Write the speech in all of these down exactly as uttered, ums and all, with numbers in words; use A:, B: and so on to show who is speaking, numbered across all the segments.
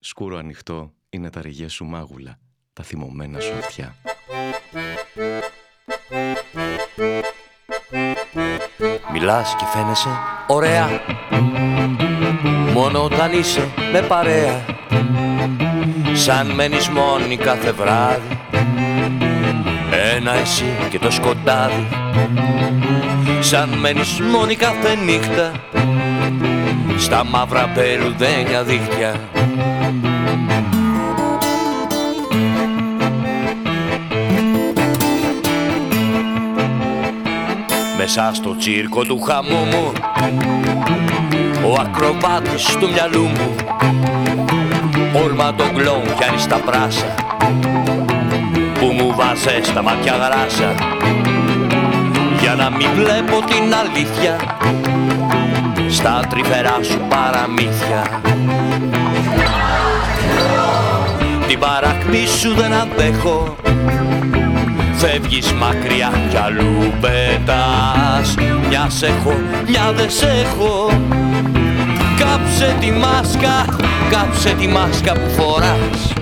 A: Σκούρο ανοιχτό είναι τα ρηγέ σου μάγουλα, τα θυμωμένα σου αυτιά.
B: Μιλάς και φαίνεσαι ωραία, μόνο όταν είσαι με παρέα. Σαν μένεις μόνη κάθε βράδυ, ένα εσύ και το σκοτάδι. Σαν μένεις μόνη κάθε νύχτα, στα μαύρα πελουδένια δίχτυα. Μέσα στο τσίρκο του χαμού μου, ο ακροβάτης του μυαλού μου, όρμα τον κλόν πιάνει στα πράσα, που μου βάζε στα μάτια γράσα, για να μην βλέπω την αλήθεια στα τρυφερά σου παραμύθια. Την παρακμή σου δεν αντέχω, φεύγεις μακριά κι αλλού πετάς. Μια σ' έχω, μια δεν σ' έχω. Κάψε τη μάσκα, κάψε τη μάσκα που φοράς.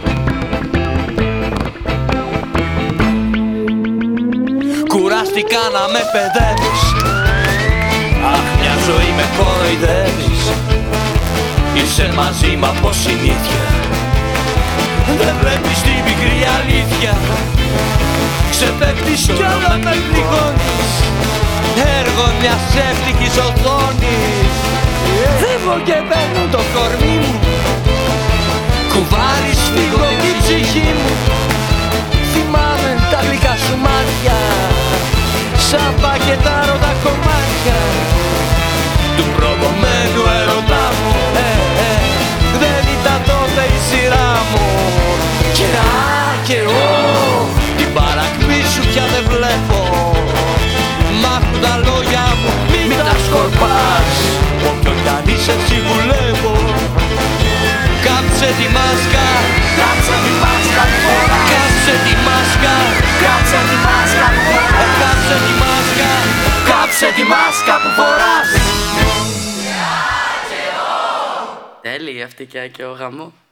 B: Κουράστηκα να με παιδεύεις, αχ μια ζωή με κοροϊδεύεις. Είσαι μαζί μου από συνήθεια, δεν βλέπεις τη μικρή αλήθεια. Ξεπέφτεις κι όλα με πληγώνεις, έργο μιας εύτυχης οθόνης. Φεύγω και παίρνω το κορμί μου, κουβάρεις φύγω την ψυχή μου. Θυμάμαι τα γλυκά σου μάτια, σαν πακετάρω τα κομμάτια του προδομένου ερωτά μου. ε, ε, Δεν ήταν τότε η σειρά μου. Και α, και ο, την παρακμή σου πια δεν βλέπω. Μ' άκου τα λόγια μου, μην, μην τα σκορπάς. Όποιον κι αν είσαι συμβουλεύω, κάψε τη μάσκα, κάψε τη μάσκα που φοράς. Κάψε τη μάσκα, κάψε τη μάσκα που φοράς. Κάψε τη μάσκα, κάψε τη μάσκα που φοράς.
C: Τέλεια αυτή και ο γαμό.